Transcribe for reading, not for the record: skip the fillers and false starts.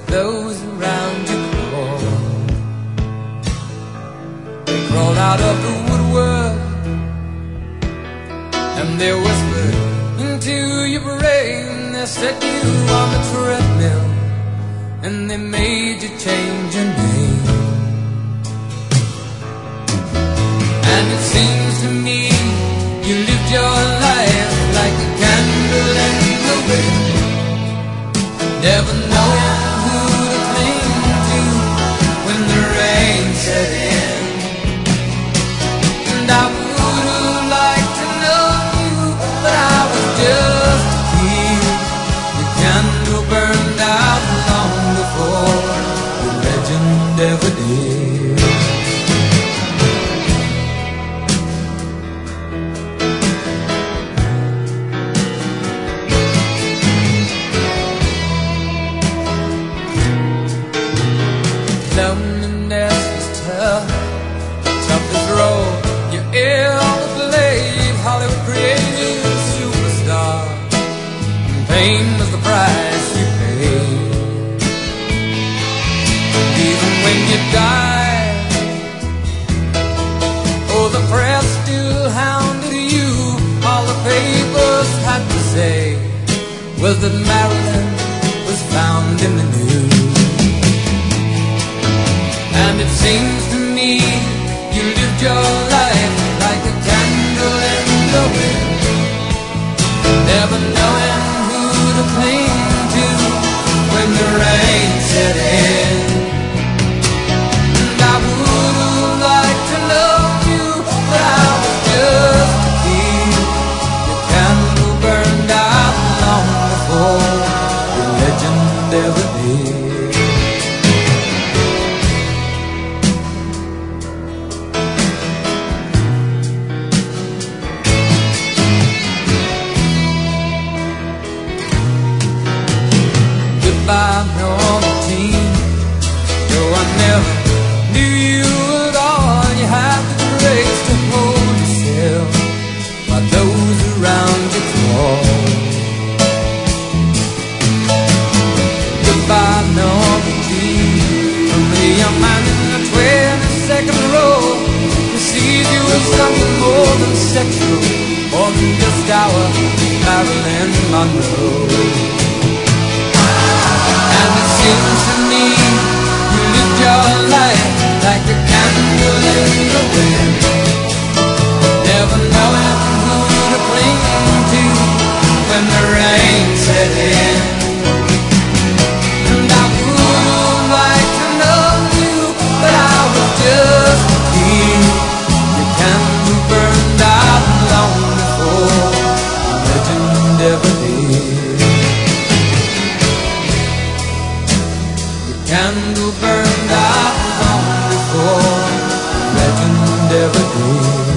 those around you crawl. They crawl out of the woodwork and they whisper into your brain. They set you on the treadmill and they made you change your name. And it seems to me you lived your life like a candle in the wind, never knowing who to cling to when the rain set in. And I would have liked to know you, but I was just a kid. The candle burned out long before the legend ever did. Loneliness is tough, toughest role you ever played. Hollywood created a superstar, and pain was the price you paid. Even when you died, oh, the press still hounded you. All the papers had to say was that Marilyn was found in the news. And it seems to me you lived your life like a candle in the wind, never knowing who to cling to when the rain set in. And I would have liked to know you, but I was just a kid. The candle burned out long before the legend ever did. By Norma Jean, though I never knew you at all, you had the grace to hold yourself while those around you crawl. Goodbye, Norma Jean, from the young man in the 22nd row who sees you as something more than sexual, more than just our Marilyn Monroe. And it seems to me you lived your life like a candle in the wind, never knowing who to cling to when the rain set in. And I would have liked to know you, but I was just a kid. Your candle burned out long before the legend ever did. Candle burned out long before the legend ever did.